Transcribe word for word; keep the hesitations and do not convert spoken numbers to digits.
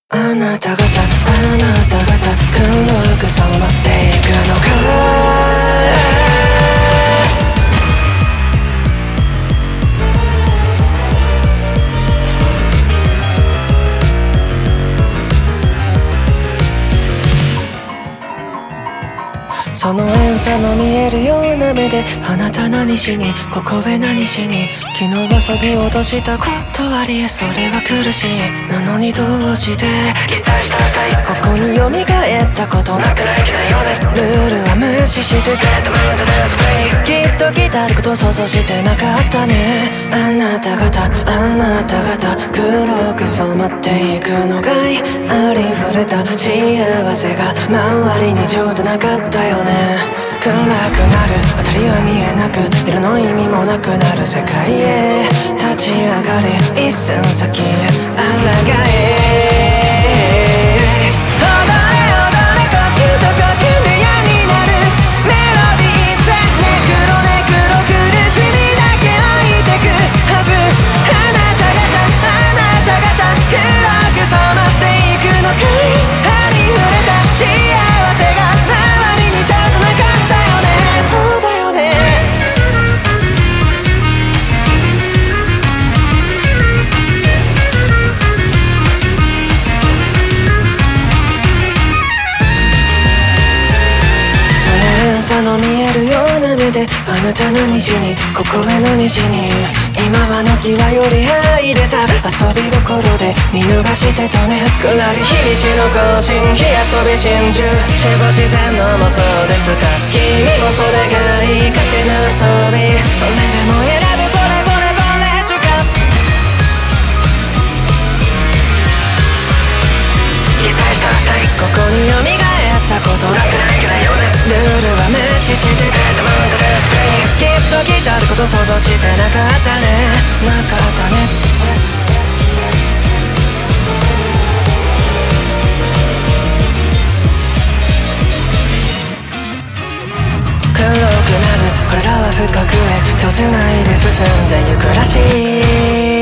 あなた方、あなた方、黒く染まっていくのか。その遠さの見えるような目であなた何しにここへ何しに昨日はそぎ落とした断りそれは苦しいなのにどうしてここに蘇ったことルールは無視してきっと来たること想像してなかったねあなた方あなた方黒く染まっていくのがいありふれた幸せが周りにちょうどなかったよね暗くなる辺りは見えなく色の意味もなくなる世界へ立ち上がれ一寸先へ抗え踊れ踊れ呼吸と呼吸で嫌になるメロディーってネクロネクロ苦しみだけ置いてくはずあなた方あなた方黒く染まっていくのかいありふれた幸せが周りにちょっとなかったよねそうだよねその連鎖の見えるような目であなた何しにここへ何しに今はの気はより入れた遊び心で見逃してたねくらり日々しの更新火遊び真珠死後自然の妄想ですか君もそれがいい勝手な遊びそれでも選ぶボレボレボレチュカここに蘇ったことルールは無視してきっと来たること想像してなかったねなかったね黒くなるこれらは深くへ手をつないで進んでゆくらしい